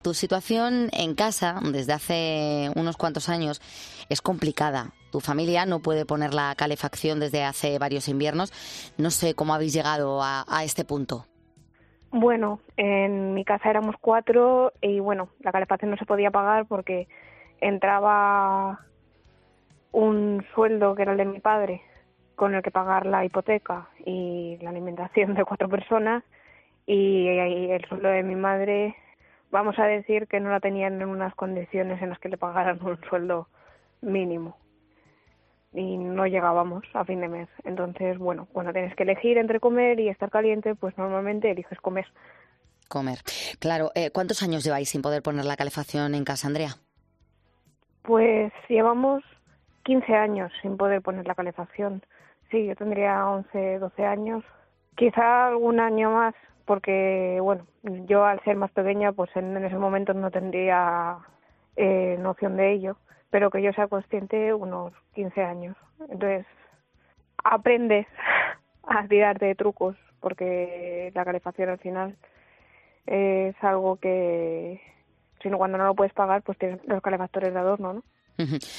Tu situación en casa, desde hace unos cuantos años, es complicada. Tu familia no puede poner la calefacción desde hace varios inviernos. No sé cómo habéis llegado a este punto. Bueno, en mi casa éramos 4 y bueno, la calefacción no se podía pagar porque entraba un sueldo que era el de mi padre con el que pagar la hipoteca y la alimentación de 4 personas y el sueldo de mi madre, vamos a decir que no la tenían en unas condiciones en las que le pagaran un sueldo mínimo y no llegábamos a fin de mes. Entonces, bueno, cuando tienes que elegir entre comer y estar caliente, pues normalmente eliges comer. Comer. Claro, ¿cuántos años lleváis sin poder poner la calefacción en casa, Andrea? Pues llevamos 15 años sin poder poner la calefacción. Sí, yo tendría 11, 12 años. Quizá algún año más, porque, bueno, yo al ser más pequeña, pues en ese momento no tendría noción de ello. Pero que yo sea consciente, unos 15 años. Entonces, aprendes a tirar de trucos, porque la calefacción al final es algo que, sino cuando no lo puedes pagar, pues tienes los calefactores de adorno, ¿no?